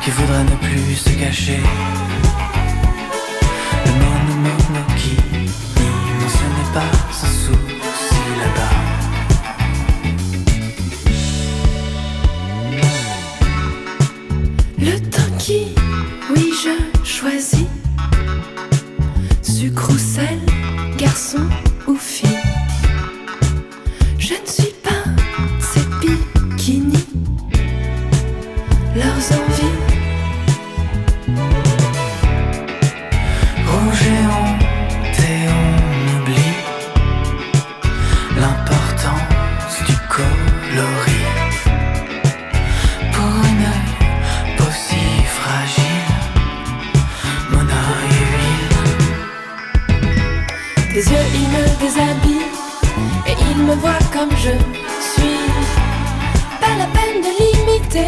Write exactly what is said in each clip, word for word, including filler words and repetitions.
qui voudrait ne plus se cacher. Le mono mono qui non, ce n'est pas un souci là-bas. Le temps qui, oui je choisis, sucre ou sel, garçon ou fille. Je ne suis pas ces bikinis, leurs envies. Rouge et honte et on oublie l'importance du coloris. Pour un œil pas si fragile, mon œil est huile. Tes yeux ils me déshabillent et ils me voient comme je suis. Pas la peine de l'imiter.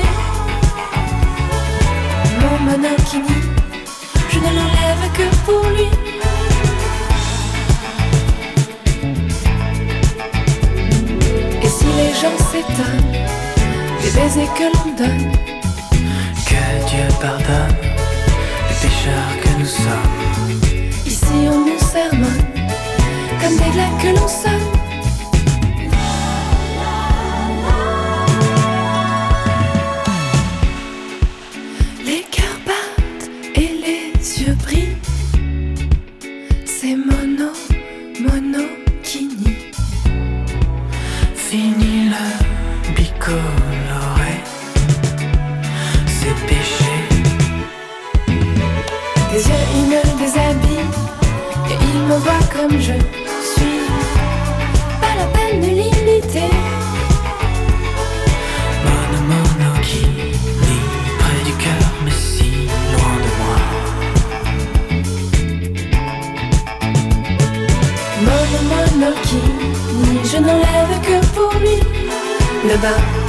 Mon monokini, je ne l'enlève que pour lui. Et si les gens s'étonnent des baisers que l'on donne, Que Dieu pardonne les pécheurs que nous sommes. ici on nous sermonne comme des glas que l'on sonne. Les cœurs battent et les yeux brillent. C'est mono, monokini. Fini le bicoloré, c'est péché. Tes yeux ils me déshabillent et ils me voient comme je suis. Pas la peine de l'imiter. Mono mono qui lit près du cœur mais si loin de moi. Mono monokini, je n'enlève que pour lui le bas.